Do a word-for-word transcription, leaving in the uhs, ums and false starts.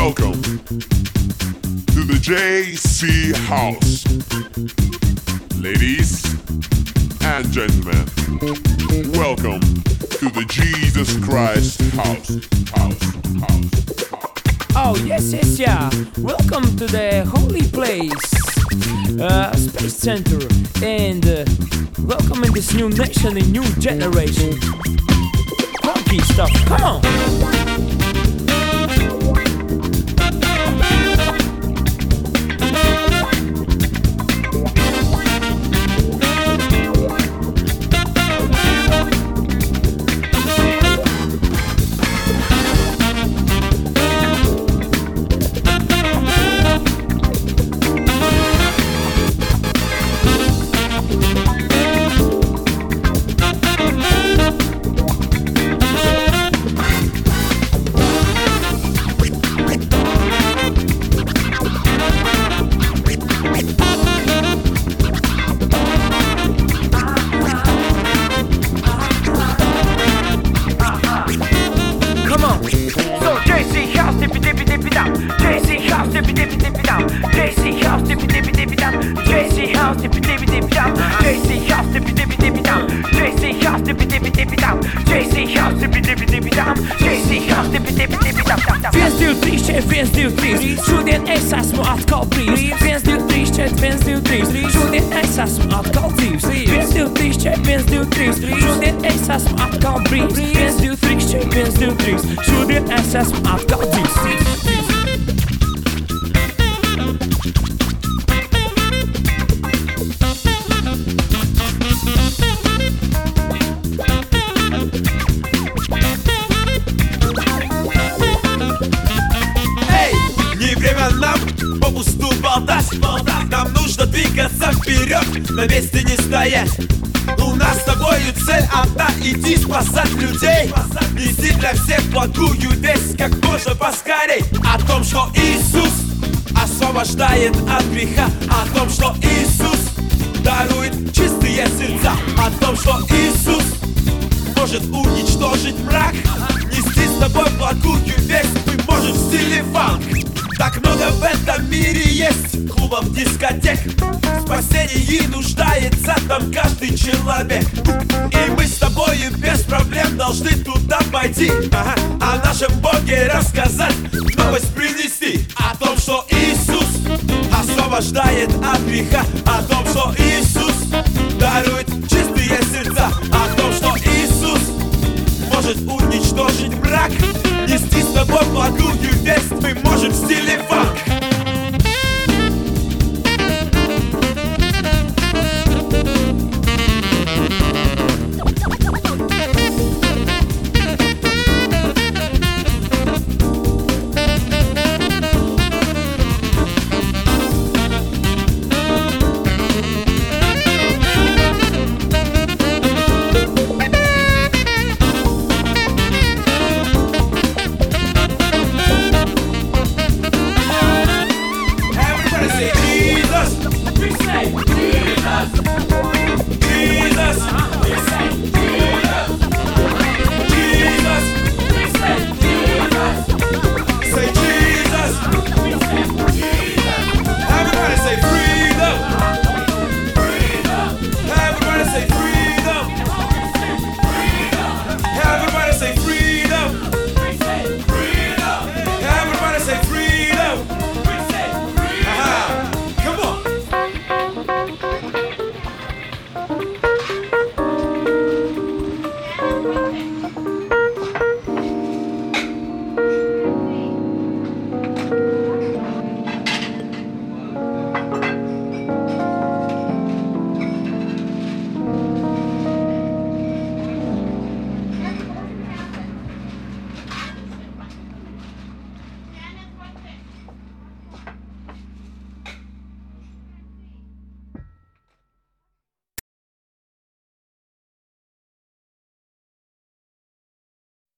Welcome to the J C House. Ladies and gentlemen, welcome to the Jesus Christ House. House, house, house. Oh, yes, yes, yeah. Welcome to the holy place, uh, Space Center, and uh, welcome in this new nation and new generation. Funky stuff, come on! viens, divi, trīs, četri, viens, divi, trīs. Šodien es esmu atkal brīvs. viens, divi, trīs, četri, viens, divi, trīs. Šodien es esmu atkal dzīvs. viens, divi, trīs, četri, viens, divi, trīs. Šodien es esmu atkal brīvs. viens, divi, trīs, četri, viens, divi, trīs. Šodien es esmu atkal dzīvs. Нам нужно двигаться вперед, на месте не стоять. У нас с тобою цель одна — иди спасать людей. Неси для всех благую весть как можно поскорей. О том, что Иисус освобождает от греха. О том, что Иисус дарует чистые сердца. О том, что Иисус может уничтожить мрак. Нести с тобой благую весть мы можем в стиле фанк. Так много в этом мире есть клубов, дискотек. В спасении нуждается там каждый человек. И мы с тобою без проблем должны туда пойти, ага. О нашем Боге рассказать, новость принести. О том, что Иисус освобождает от греха. О том, что Иисус дарует чистые сердца. О том, что Иисус может уничтожить мрак. Нести с тобой благую весть мы можем в стиле фан.